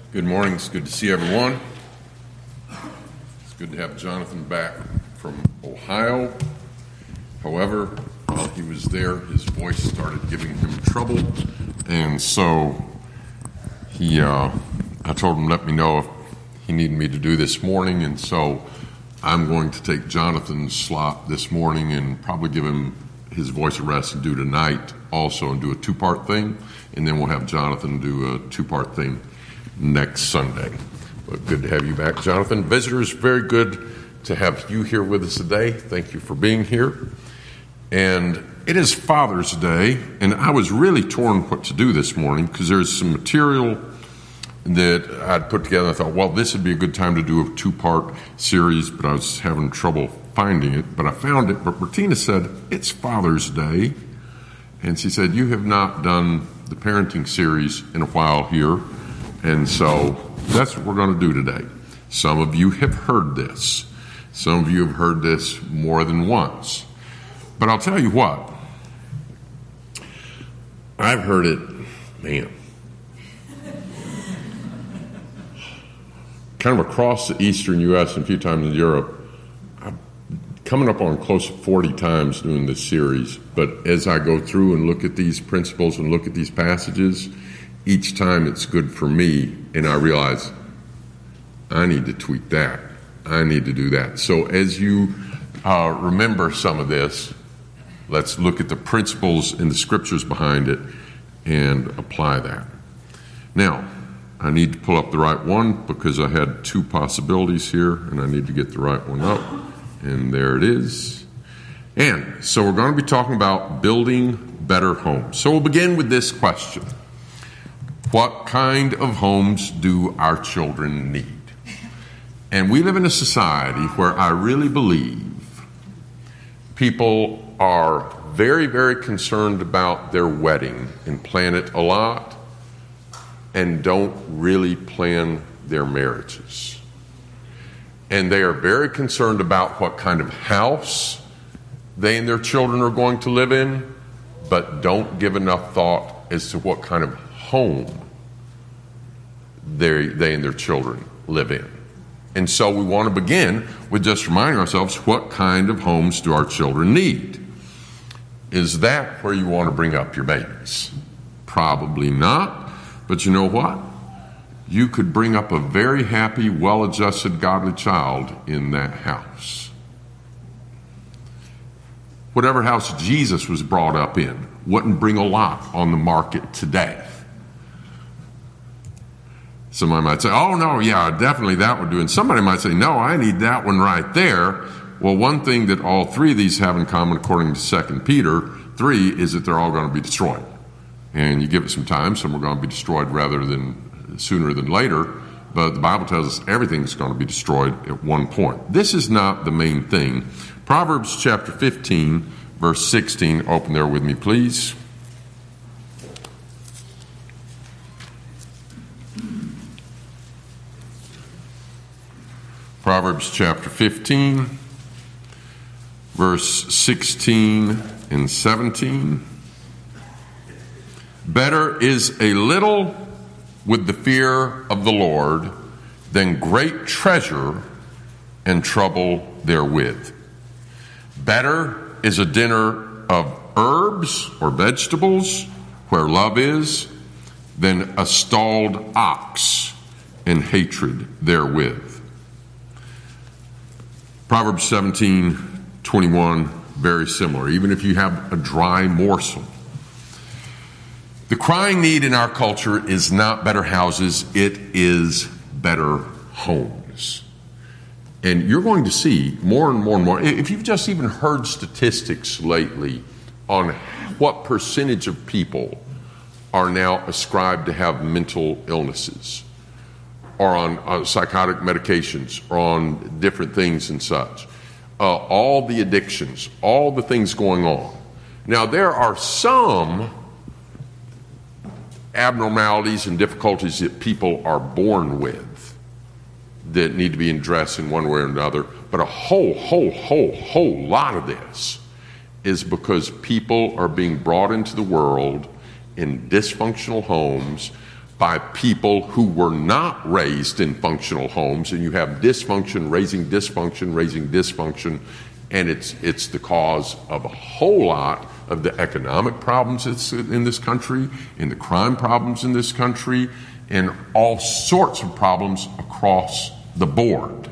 Good morning. It's good to see everyone. It's good to have Jonathan back from Ohio. However, while he was there, his voice started giving him trouble, and so I told him let me know if he needed me to do this morning, and so I'm going to take Jonathan's slot this morning and probably give him his voice a rest and do tonight also and do a two-part thing, and then we'll have Jonathan do a two-part thing next Sunday. But good to have you back, Jonathan. Visitors, very good to have you here with us today. Thank you for being here. And it is Father's Day, and I was really torn what to do this morning because there's some material that I'd put together. I thought, well, this would be a good time to do a two-part series, but I was having trouble finding it. But I found it. But Bertina said, it's Father's Day. And she said, you have not done the parenting series in a while here. And so that's what we're going to do today. Some of you have heard this. Some of you have heard this more than once. But I'll tell you what. I've heard it, kind of across the eastern U.S. and a few times in Europe. I'm coming up on close to 40 times doing this series. But as I go through and look at these principles and look at these passages, each time it's good for me, and I realize I need to tweak that. I need to do that. So as you remember some of this, let's look at the principles and the scriptures behind it and apply that. Now, I need to pull up the right one because I had two possibilities here, and I need to get the right one up. And there it is. And so we're going to be talking about building better homes. So we'll begin with this question. What kind of homes do our children need? And we live in a society where I really believe people are very, very concerned about their wedding and plan it a lot and don't really plan their marriages. And they are very concerned about what kind of house they and their children are going to live in, but don't give enough thought as to what kind of home they and their children live in. And so we want to begin with just reminding ourselves, what kind of homes do our children need? Is that where you want to bring up your babies? Probably not. But you know what? You could bring up a very happy, well-adjusted, godly child in that house. Whatever house Jesus was brought up in wouldn't bring a lot on the market today. Somebody might say, oh, no, yeah, definitely that would do. And somebody might say, no, I need that one right there. Well, one thing that all three of these have in common, according to 2 Peter 3, is that they're all going to be destroyed. And you give it some time, some are going to be destroyed sooner than later. But the Bible tells us everything's going to be destroyed at one point. This is not the main thing. Proverbs chapter 15, verse 16. Open there with me, please. Proverbs chapter 15, verse 16 and 17. Better is a little with the fear of the Lord than great treasure and trouble therewith. Better is a dinner of herbs or vegetables where love is than a stalled ox and hatred therewith. Proverbs 17:21, very similar. Even if you have a dry morsel. The crying need in our culture is not better houses, it is better homes. And you're going to see more and more and more, if you've just even heard statistics lately on what percentage of people are now ascribed to have mental illnesses, or on psychotic medications, or on different things and such. All the addictions, all the things going on. Now, there are some abnormalities and difficulties that people are born with that need to be addressed in one way or another, but a whole lot of this is because people are being brought into the world in dysfunctional homes by people who were not raised in functional homes, and you have dysfunction raising dysfunction, and it's the cause of a whole lot of the economic problems that's in this country, and the crime problems in this country, and all sorts of problems across the board.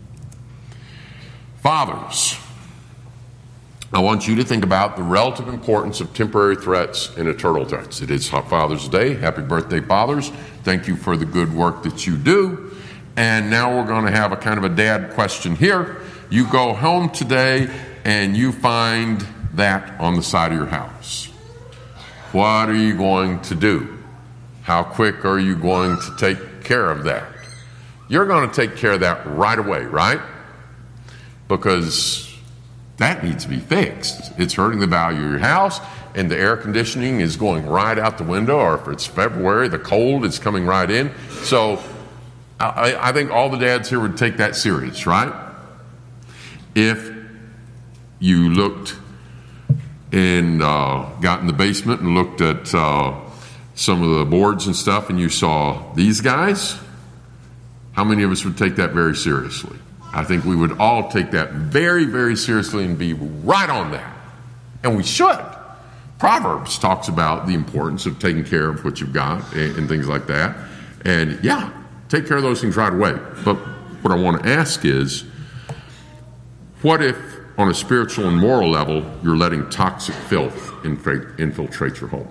Fathers, I want you to think about the relative importance of temporary threats and eternal threats. It is Father's Day. Happy birthday, fathers. Thank you for the good work that you do. And now we're going to have a kind of a dad question here. You go home today and you find that on the side of your house. What are you going to do? How quick are you going to take care of that? You're going to take care of that right away, right? Because that needs to be fixed. It's hurting the value of your house, and the air conditioning is going right out the window, or if it's February, the cold is coming right in. So I think all the dads here would take that serious, right? If you looked and got in the basement and looked at some of the boards and stuff, and you saw these guys, how many of us would take that very seriously? I think we would all take that very, very seriously and be right on that. And we should. Proverbs talks about the importance of taking care of what you've got and things like that. And yeah, take care of those things right away. But what I want to ask is, what if on a spiritual and moral level, you're letting toxic filth infiltrate your home?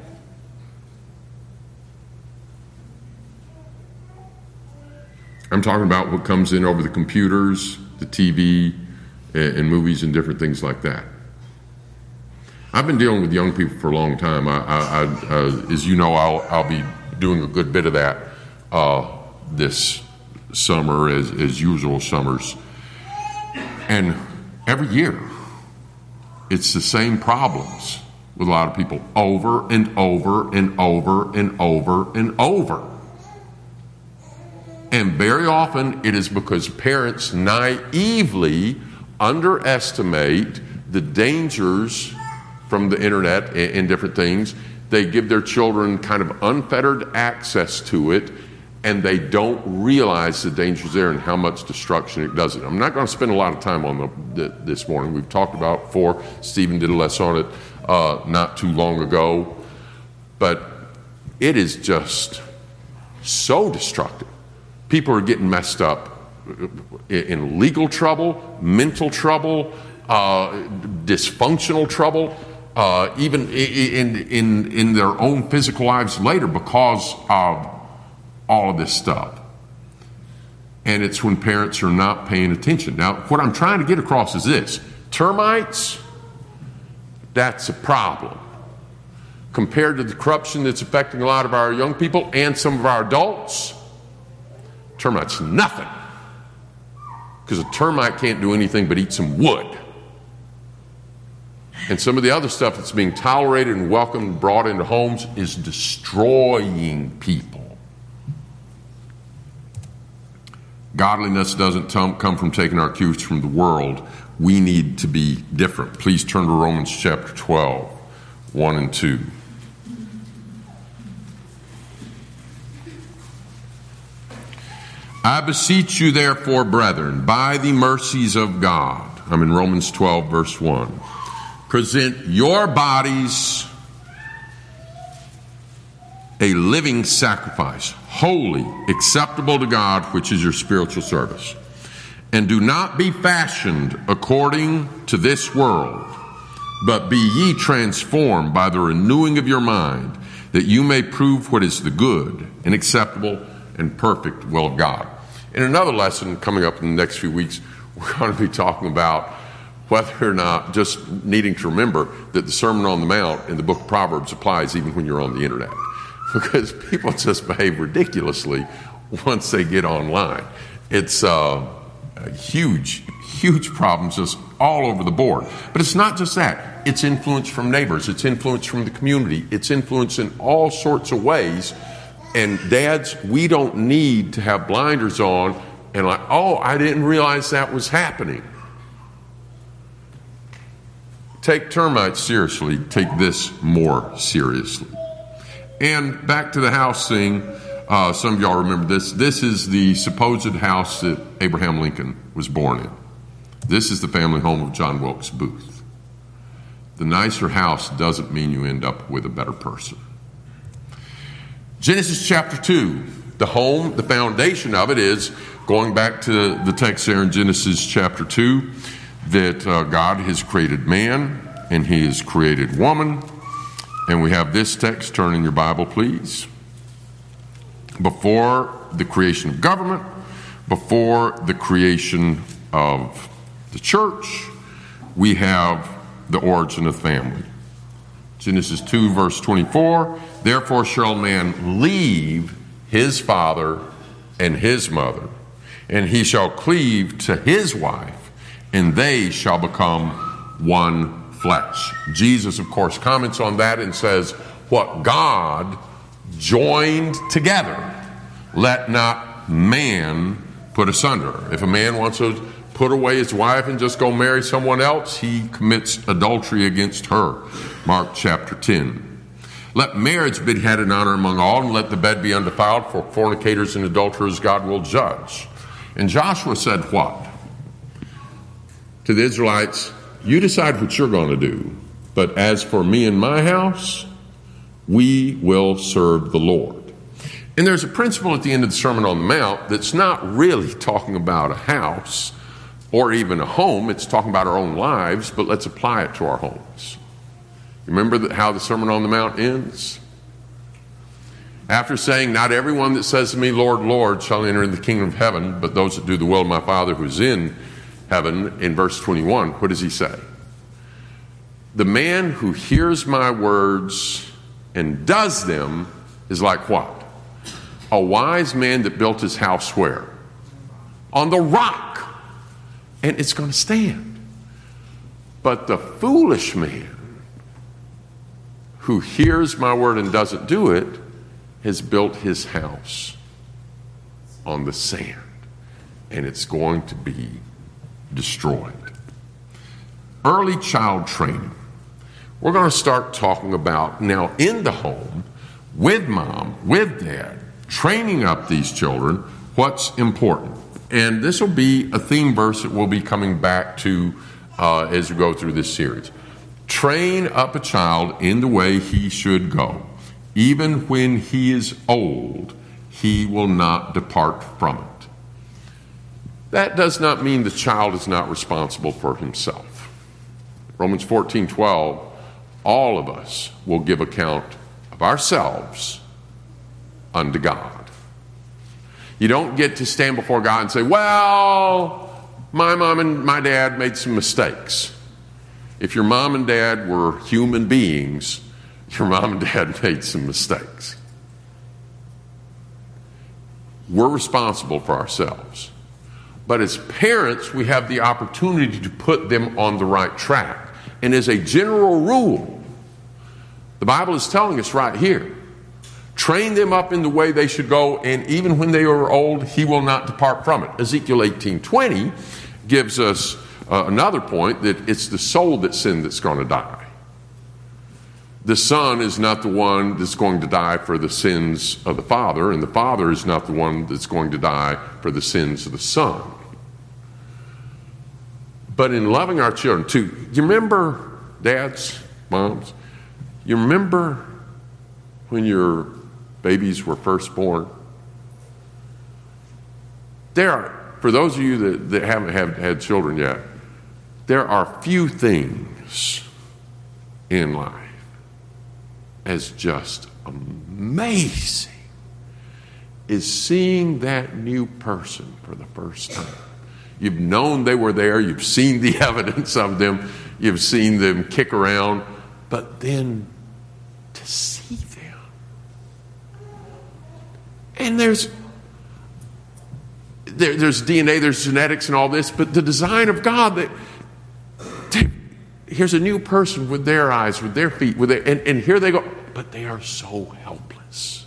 I'm talking about what comes in over the computers, the TV, and movies and different things like that. I've been dealing with young people for a long time. As you know, I'll be doing a good bit of that this summer, as usual summers. And every year, it's the same problems with a lot of people over and over and over and over and over. And very often it is because parents naively underestimate the dangers from the internet and different things. They give their children kind of unfettered access to it, and they don't realize the dangers there and how much destruction it does. I'm not going to spend a lot of time on this morning. We've talked about it before. Stephen did a lesson on it not too long ago. But it is just so destructive. People are getting messed up in legal trouble, mental trouble, dysfunctional trouble, even in their own physical lives later because of all of this stuff. And it's when parents are not paying attention. Now, what I'm trying to get across is this. Termites, that's a problem. Compared to the corruption that's affecting a lot of our young people and some of our adults, termites nothing. Because a termite can't do anything but eat some wood. And some of the other stuff that's being tolerated and welcomed and brought into homes is destroying people. Godliness doesn't come from taking our cues from the world. We need to be different. Please turn to Romans chapter 12, 1 and 2. I beseech you, therefore, brethren, by the mercies of God. I'm in Romans 12, verse 1. Present your bodies a living sacrifice, holy, acceptable to God, which is your spiritual service. And do not be fashioned according to this world, but be ye transformed by the renewing of your mind, that you may prove what is the good and acceptable and perfect will of God. In another lesson coming up in the next few weeks, we're going to be talking about whether or not, just needing to remember that the Sermon on the Mount in the book of Proverbs applies even when you're on the internet. Because people just behave ridiculously once they get online. It's huge problems just all over the board. But it's not just that. It's influence from neighbors. It's influence from the community. It's influence in all sorts of ways. And dads, we don't need to have blinders on and like, oh, I didn't realize that was happening. Take termites seriously. Take this more seriously. And back to the house thing, Some of y'all remember this. This is the supposed house that Abraham Lincoln was born in. This is the family home of John Wilkes Booth. The nicer house doesn't mean you end up with a better person. Genesis chapter 2, the home, the foundation of it is, going back to the text there in Genesis chapter 2, that God has created man and he has created woman. And we have this text, turn in your Bible please. Before the creation of government, before the creation of the church, we have the origin of family. Genesis 2 verse 24, therefore shall man leave his father and his mother, and he shall cleave to his wife, and they shall become one flesh. Jesus, of course, comments on that and says, what God joined together, let not man put asunder. If a man wants to put away his wife and just go marry someone else, he commits adultery against her. Mark chapter 10. Let marriage be had in honor among all, and let the bed be undefiled, for fornicators and adulterers God will judge. And Joshua said what? To the Israelites, you decide what you're going to do, but as for me and my house, we will serve the Lord. And there's a principle at the end of the Sermon on the Mount that's not really talking about a house or even a home. It's talking about our own lives, but let's apply it to our homes. Remember how the Sermon on the Mount ends? After saying, not everyone that says to me, Lord, Lord, shall enter into the kingdom of heaven, but those that do the will of my Father who is in heaven, in verse 21, what does he say? The man who hears my words and does them is like what? A wise man that built his house where? On the rock. And it's going to stand. But the foolish man who hears my word and doesn't do it has built his house on the sand. And it's going to be destroyed. Early child training. We're going to start talking about now in the home, with mom, with dad, training up these children, what's important. And this will be a theme verse that we'll be coming back to as we go through this series. Train up a child in the way he should go. Even when he is old, he will not depart from it. That does not mean the child is not responsible for himself. Romans 14:12, all of us will give account of ourselves unto God. You don't get to stand before God and say, well, my mom and my dad made some mistakes. If your mom and dad were human beings, your mom and dad made some mistakes. We're responsible for ourselves. But as parents, we have the opportunity to put them on the right track. And as a general rule, the Bible is telling us right here, train them up in the way they should go, and even when they are old, he will not depart from it. Ezekiel 18:20 gives us another point, that it's the soul that sinned that's going to die. The son is not the one that's going to die for the sins of the father, and the father is not the one that's going to die for the sins of the son. But in loving our children, too, you remember, dads, moms, you remember when your babies were first born? There are, for those of you that haven't had children yet, there are few things in life as just amazing is seeing that new person for the first time. You've known they were there, you've seen the evidence of them, you've seen them kick around, but then to see them. And there's DNA, there's genetics and all this, but the design of God, that here's a new person with their eyes, with their feet, with their, and here they go, but they are so helpless.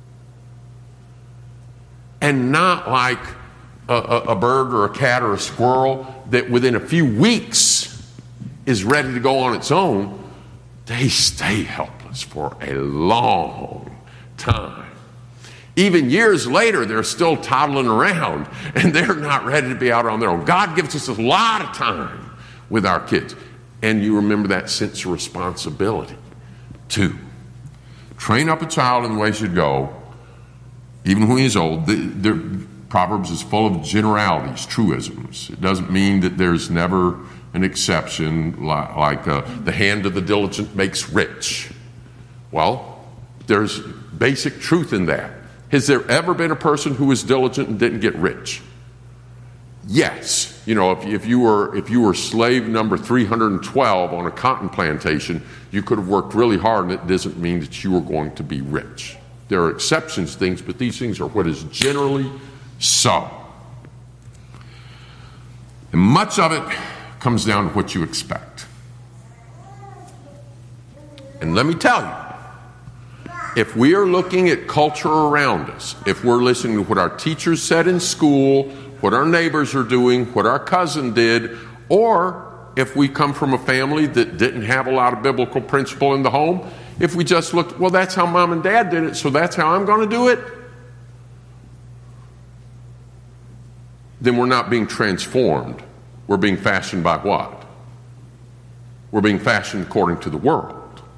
And not like a bird or a cat or a squirrel that within a few weeks is ready to go on its own. They stay helpless for a long time. Even years later, they're still toddling around, and they're not ready to be out on their own. God gives us a lot of time with our kids. And you remember that sense of responsibility, too. Train up a child in the way he should go, even when he's old. Proverbs is full of generalities, truisms. It doesn't mean that there's never an exception, like the hand of the diligent makes rich. Well, there's basic truth in that. Has there ever been a person who was diligent and didn't get rich? Yes. You know, if you were slave number 312 on a cotton plantation, you could have worked really hard, and it doesn't mean that you were going to be rich. There are exceptions to things, but these things are what is generally so. And much of it comes down to what you expect. And let me tell you, if we are looking at culture around us, if we're listening to what our teachers said in school, what our neighbors are doing, what our cousin did, or if we come from a family that didn't have a lot of biblical principle in the home, if we just looked, well, that's how mom and dad did it, so that's how I'm going to do it, then we're not being transformed. We're being fashioned by what? We're being fashioned according to the world.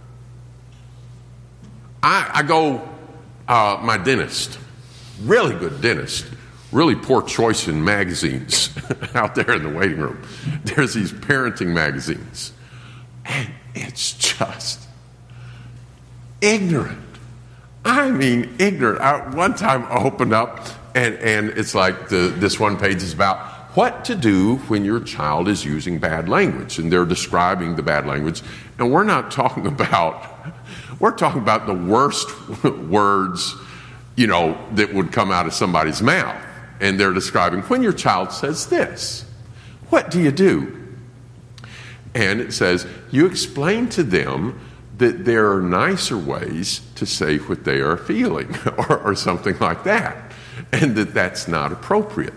I go, my dentist, really good dentist, really poor choice in magazines out there in the waiting room. There's these parenting magazines, and it's just ignorant. I mean, ignorant. One time I opened up, and it's like this one page is about what to do when your child is using bad language, and they're describing the bad language, and we're talking about the worst words, you know, that would come out of somebody's mouth. And they're describing when your child says this, what do you do? And it says, you explain to them that there are nicer ways to say what they are feeling, or something like that, and that that's not appropriate.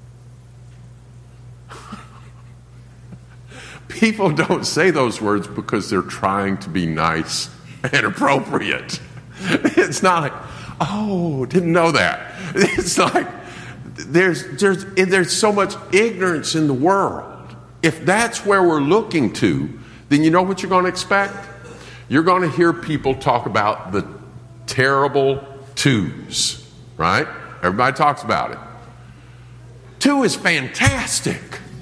People don't say those words because they're trying to be nice and appropriate. It's not like, oh, didn't know that. It's like, there's so much ignorance in the world. If that's where we're looking to, then you know what you're going to expect? You're going to hear people talk about the terrible twos, right? Everybody talks about it. 2 is fantastic.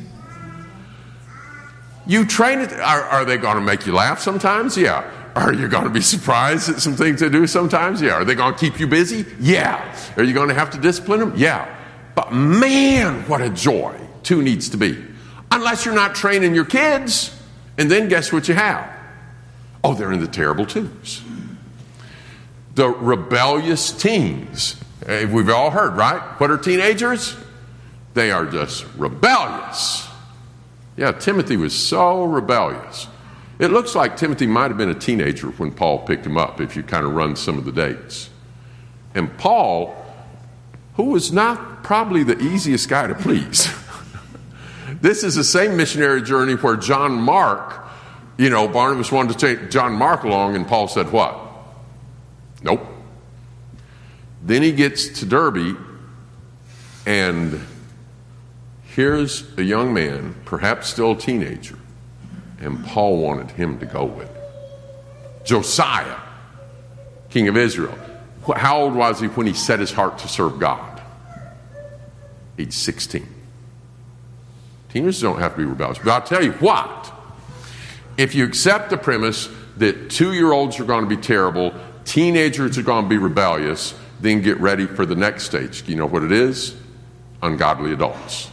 You train it. Are they going to make you laugh sometimes? Yeah. Are you going to be surprised at some things they do sometimes? Yeah. Are they going to keep you busy? Yeah. Are you going to have to discipline them? Yeah. But man, what a joy 2 needs to be. Unless you're not training your kids, and then guess what you have? Oh, they're in the terrible 2s. The rebellious teens. We've all heard, right? What are teenagers? They are just rebellious. Yeah, Timothy was so rebellious. It looks like Timothy might have been a teenager when Paul picked him up, if you kind of run some of the dates. And Paul, who was not probably the easiest guy to please. This is the same missionary journey where John Mark, you know, Barnabas wanted to take John Mark along, and Paul said what? Nope. Then he gets to Derbe, and here's a young man, perhaps still a teenager, and Paul wanted him to go with him. Josiah, king of Israel. How old was he when he set his heart to serve God? Age 16. Teenagers don't have to be rebellious. But I'll tell you what, if you accept the premise that 2-year-olds are going to be terrible, teenagers are going to be rebellious, then get ready for the next stage. You know what it is? Ungodly adults.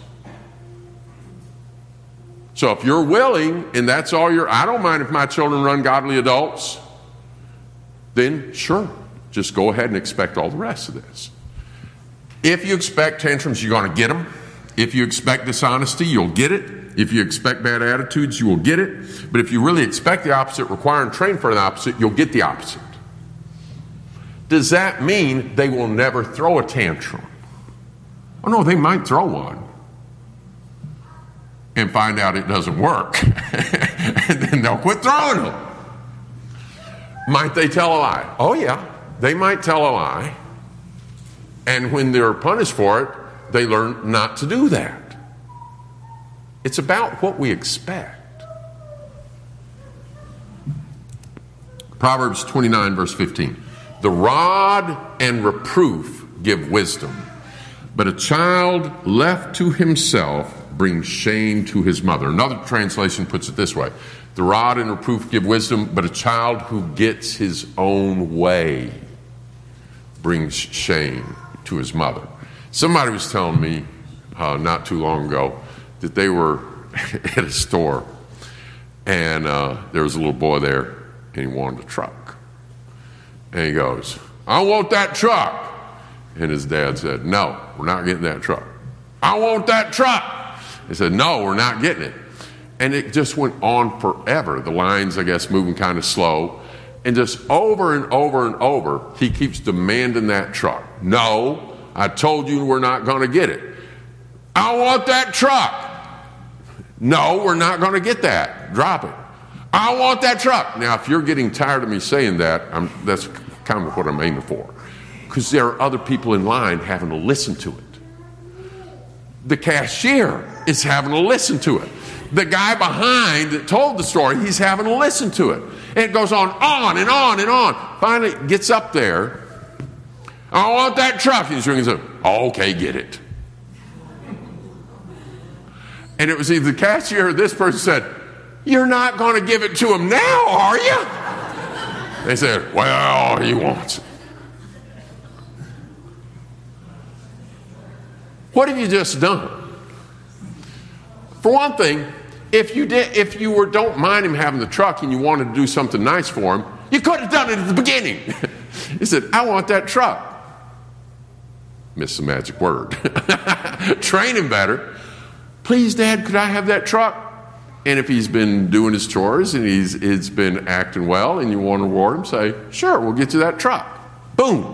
So if you're willing, and that's all I don't mind if my children are ungodly adults, then sure, just go ahead and expect all the rest of this. If you expect tantrums, you're going to get them. If you expect dishonesty, you'll get it. If you expect bad attitudes, you will get it. But if you really expect the opposite, require and train for the opposite, you'll get the opposite. Does that mean they will never throw a tantrum? Oh no, they might throw one and find out it doesn't work. And then they'll quit throwing them. Might they tell a lie? Oh yeah, they might tell a lie. And when they're punished for it, they learn not to do that. It's about what we expect. Proverbs 29, verse 15. The rod and reproof give wisdom, but a child left to himself brings shame to his mother. Another translation puts it this way. The rod and reproof give wisdom, but a child who gets his own way brings shame to his mother. Somebody was telling me not too long ago that they were at a store, and there was a little boy there, and he wanted a truck. And he goes, I want that truck. And his dad said, no, we're not getting that truck. I want that truck. He said, no, we're not getting it. And it just went on forever. The lines, I guess, moving kind of slow. And just over and over and over, he keeps demanding that truck. No, I told you we're not going to get it. I want that truck. No, we're not going to get that. Drop it. I want that truck. Now, if you're getting tired of me saying that, that's kind of what I'm aiming for. Because there are other people in line having to listen to it. The cashier is having to listen to it. The guy behind that told the story, he's having to listen to it. And it goes on and on and on. Finally, it gets up there. I want that truck. He's ringing and says, oh, okay, get it. And it was either the cashier or this person said, you're not going to give it to him now, are you? They said, well, he wants it. What have you just done? For one thing, if you don't mind him having the truck and you wanted to do something nice for him, you could have done it at the beginning. He said, I want that truck. Missed the magic word. Train him better. Please, Dad, could I have that truck? And if he's been doing his chores and he's been acting well and you want to reward him, say, sure, we'll get you that truck. Boom.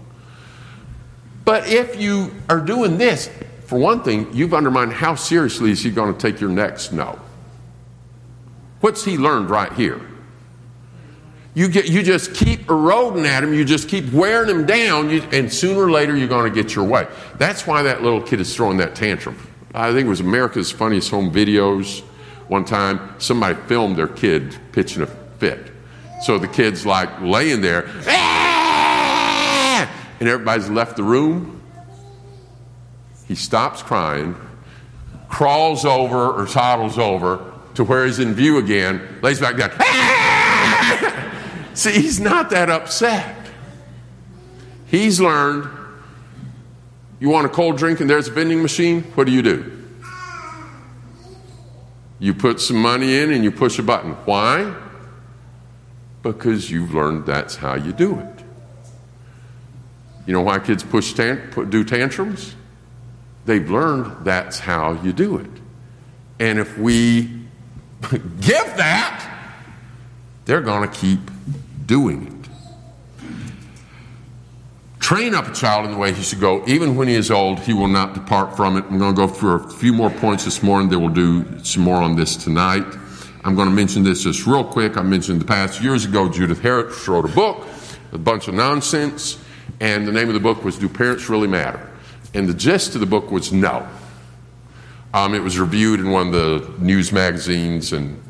But if you are doing this, for one thing, you've undermined how seriously is he going to take your next no. What's he learned right here? You just keep eroding at him. You just keep wearing him down. And sooner or later, you're going to get your way. That's why that little kid is throwing that tantrum. I think it was America's Funniest Home Videos. One time, somebody filmed their kid pitching a fit. So the kid's like laying there, ah! And everybody's left the room. He stops crying, crawls over or toddles over to where he's in view again, lays back down. Ah! See, he's not that upset. He's learned, you want a cold drink and there's a vending machine, what do? You put some money in and you push a button. Why? Because you've learned that's how you do it. You know why kids do tantrums? They've learned that's how you do it. And if we give that, they're going to keep doing it. Train up a child in the way he should go. Even when he is old, he will not depart from it. I'm going to go through a few more points this morning. Then we'll do some more on this tonight. I'm going to mention this just real quick. I mentioned in the past years ago, Judith Harris wrote a book, a bunch of nonsense, and the name of the book was Do Parents Really Matter? And the gist of the book was no. It was reviewed in one of the news magazines, and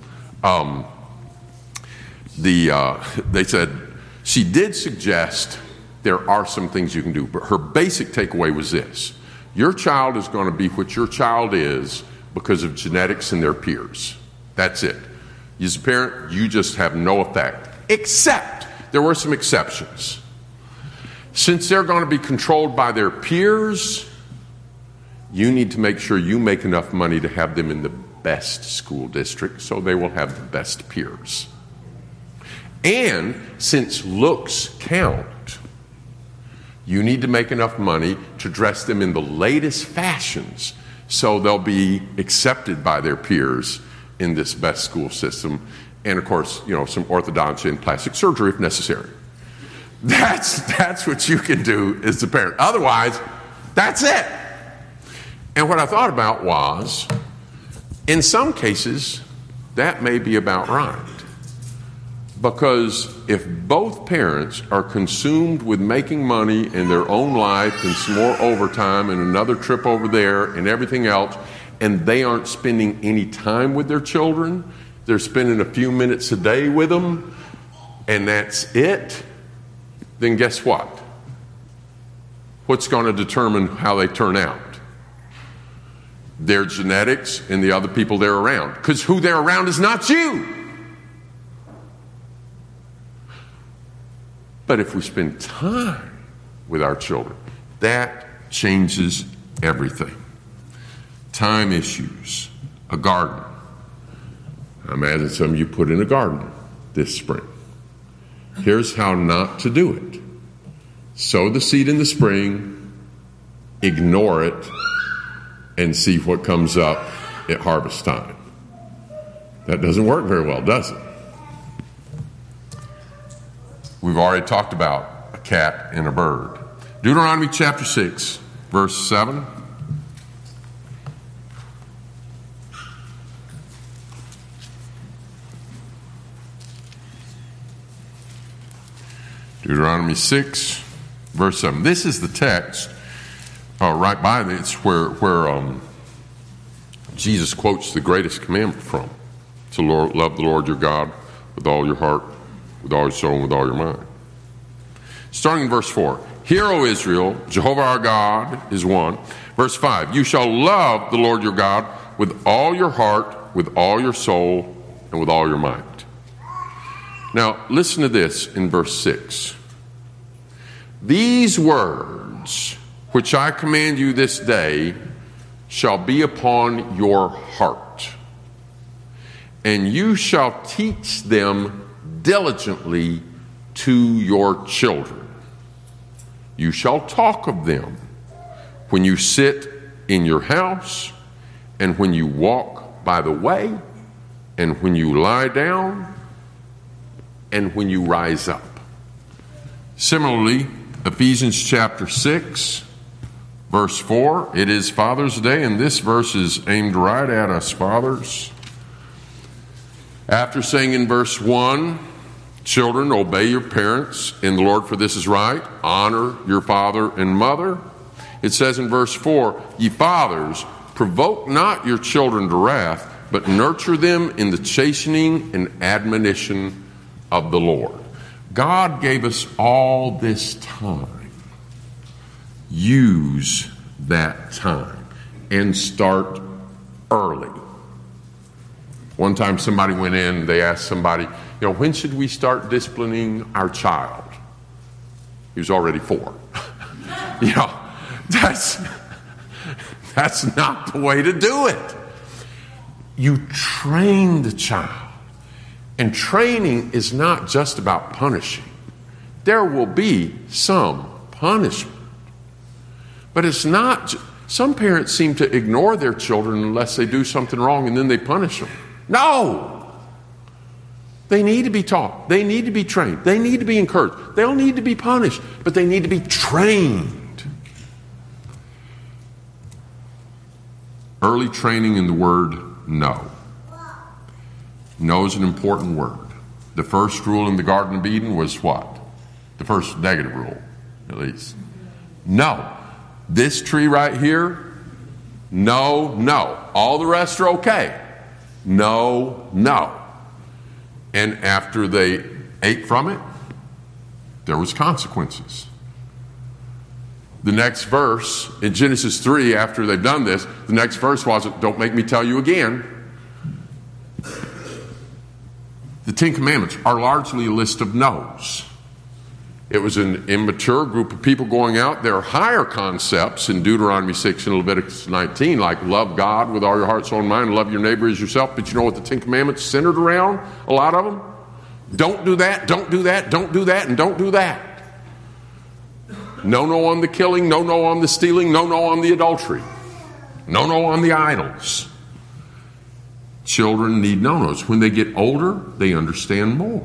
they said she did suggest there are some things you can do, but her basic takeaway was this. Your child is going to be what your child is because of genetics and their peers. That's it. As a parent, you just have no effect, except there were some exceptions. Since they're going to be controlled by their peers, you need to make sure you make enough money to have them in the best school district so they will have the best peers. And since looks count, you need to make enough money to dress them in the latest fashions so they'll be accepted by their peers in this best school system. And of course, some orthodontia and plastic surgery if necessary. That's what you can do as a parent. Otherwise, that's it. And what I thought about was, in some cases, that may be about right. Because if both parents are consumed with making money in their own life and some more overtime and another trip over there and everything else, and they aren't spending any time with their children, they're spending a few minutes a day with them, and that's it, then guess what? What's going to determine how they turn out? Their genetics and the other people they're around. Because who they're around is not you. But if we spend time with our children, that changes everything. Time issues, a garden. I imagine some of you put in a garden this spring. Here's how not to do it. Sow the seed in the spring, ignore it, and see what comes up at harvest time. That doesn't work very well, does it? We've already talked about a cat and a bird. Deuteronomy chapter 6, verse 7. Deuteronomy 6, verse 7. This is the text right by this where Jesus quotes the greatest commandment from. To love the Lord your God with all your heart, with all your soul, and with all your mind. Starting in verse 4. Hear, O Israel, Jehovah our God is one. Verse 5. You shall love the Lord your God with all your heart, with all your soul, and with all your mind. Now, listen to this in verse 6. These words, which I command you this day, shall be upon your heart, and you shall teach them diligently to your children. You shall talk of them when you sit in your house, and when you walk by the way, and when you lie down, and when you rise up. Similarly, Ephesians chapter 6, verse 4, it is Father's Day, and this verse is aimed right at us fathers. After saying in verse 1, children, obey your parents in the Lord, for this is right. Honor your father and mother. It says in verse 4, ye fathers, provoke not your children to wrath, but nurture them in the chastening and admonition of the Lord. God gave us all this time. Use that time and start early. One time somebody went in, they asked somebody, when should we start disciplining our child? He was already 4. That's not the way to do it. You train the child. And training is not just about punishing. There will be some punishment. But it's not, some parents seem to ignore their children unless they do something wrong and then they punish them. No! They need to be taught. They need to be trained. They need to be encouraged. They'll need to be punished, but they need to be trained. Early training in the word no. No is an important word. The first rule in the Garden of Eden was what? The first negative rule, at least. No. This tree right here, no, no. All the rest are okay. No, no. And after they ate from it, there was consequences. The next verse in Genesis 3, after they've done this, the next verse was, don't make me tell you again. The Ten Commandments are largely a list of no's. It was an immature group of people going out. There are higher concepts in Deuteronomy 6 and Leviticus 19, like love God with all your heart, soul, and mind, and love your neighbor as yourself. But you know what the Ten Commandments centered around? A lot of them? Don't do that, don't do that, don't do that, and don't do that. No on the killing, no on the stealing, no on the adultery. No on the idols. Children need no-nos. When they get older, they understand more.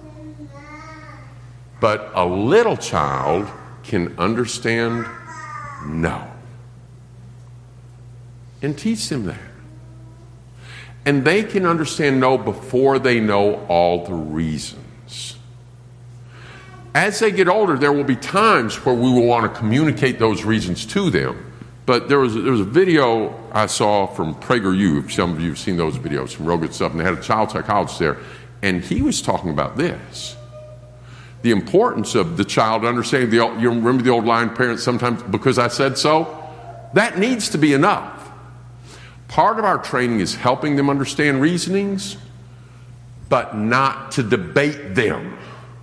But a little child can understand no. And teach them that. And they can understand no before they know all the reasons. reasons. As they get older, there will be times where we will want to communicate those reasons to them. But there was a video I saw from PragerU. Some of you have seen those videos, some real good stuff. And they had a child psychologist there. And he was talking about this. The importance of the child understanding. You remember the old line, parents sometimes, because I said so? That needs to be enough. Part of our training is helping them understand reasonings, but not to debate them.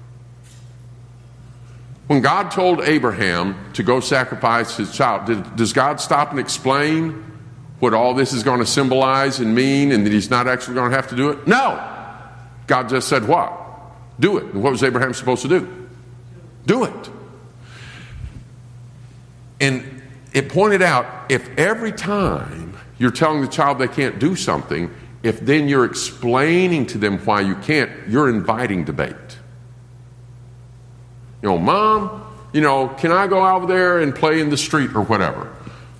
When God told Abraham to go sacrifice his child, does God stop and explain what all this is going to symbolize and mean, and that he's not actually going to have to do it? No. God just said what? Do it. And what was Abraham supposed to do? Do it. And it pointed out, if every time you're telling the child they can't do something, if then you're explaining to them why you can't, you're inviting debate. Mom, can I go out there and play in the street or whatever?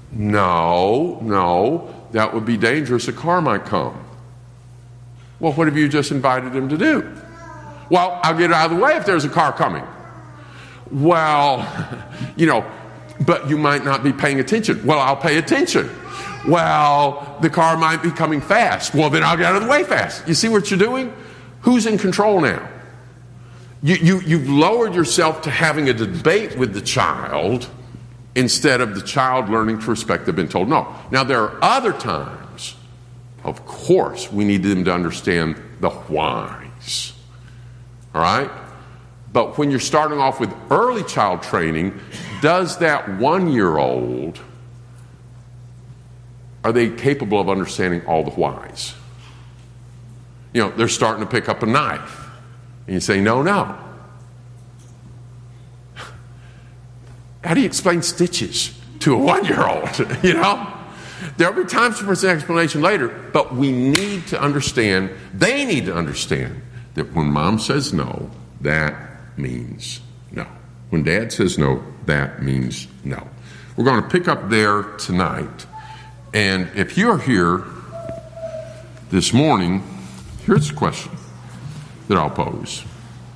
No, that would be dangerous. A car might come. Well, what have you just invited him to do? Well, I'll get out of the way if there's a car coming. Well, but you might not be paying attention. Well, I'll pay attention. Well, the car might be coming fast. Well, then I'll get out of the way fast. You see what you're doing? Who's in control now? You've lowered yourself to having a debate with the child instead of the child learning to respect they've been told no. Now, there are other times, of course, we need them to understand the whys. All right? But when you're starting off with early child training, does that 1-year-old, are they capable of understanding all the whys? They're starting to pick up a knife. And you say, no. How do you explain stitches to a 1-year-old? There'll be times for an explanation later, but we need to understand, they need to understand that when mom says no, that means no. When dad says no, that means no. We're going to pick up there tonight. And if you're here this morning, here's the question that I'll pose.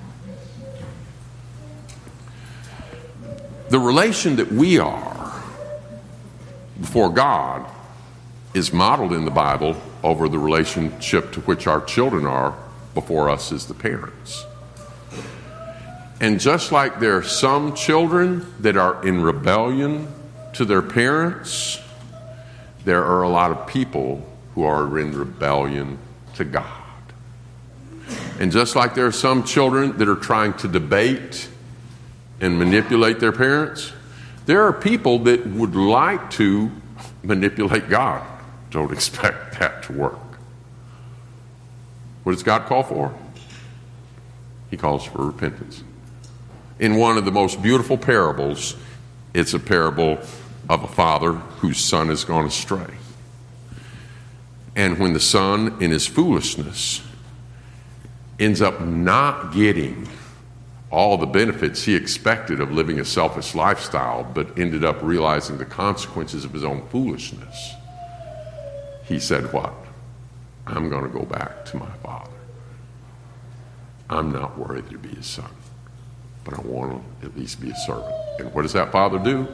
The relation that we are before God is modeled in the Bible over the relationship to which our children are before us as the parents. And just like there are some children that are in rebellion to their parents, there are a lot of people who are in rebellion to God. And just like there are some children that are trying to debate and manipulate their parents, there are people that would like to manipulate God. Don't expect that to work. What does God call for? He calls for repentance. In one of the most beautiful parables, it's a parable of a father whose son has gone astray. And when the son, in his foolishness, ends up not getting all the benefits he expected of living a selfish lifestyle, but ended up realizing the consequences of his own foolishness, he said what? I'm going to go back to my father. I'm not worthy to be his son, but I want to at least be a servant. And what does that father do?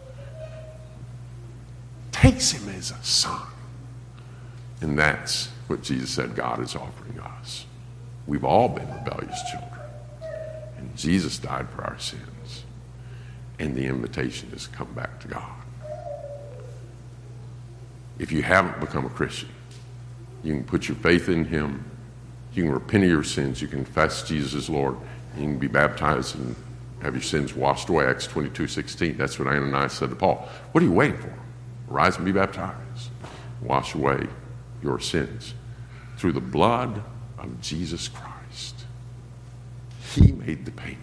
Takes him as a son. And that's what Jesus said God is offering us. We've all been rebellious children. And Jesus died for our sins. And the invitation is to come back to God. If you haven't become a Christian, you can put your faith in him. You can repent of your sins. You can confess Jesus as Lord. You can be baptized and have your sins washed away. Acts 22:16. That's what Ananias said to Paul. What are you waiting for? Rise and be baptized. Wash away your sins through the blood of Jesus Christ. He made the payment.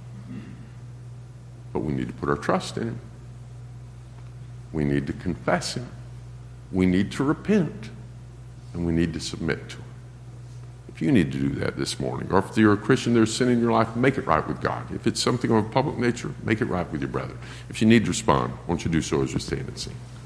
But we need to put our trust in him. We need to confess him. We need to repent. And we need to submit to him. If you need to do that this morning, or if you're a Christian, there's sin in your life, make it right with God. If it's something of a public nature, make it right with your brother. If you need to respond, won't you do so as we stand and sing?